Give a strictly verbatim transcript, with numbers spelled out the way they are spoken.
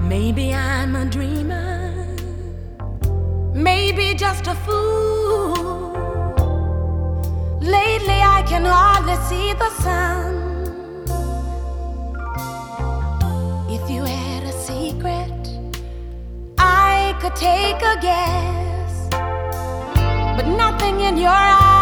Maybe I'm a dreamer, maybe just a fool. Lately I can hardly see the sun. If you had a secret, I could take a guess, but nothing in your eyes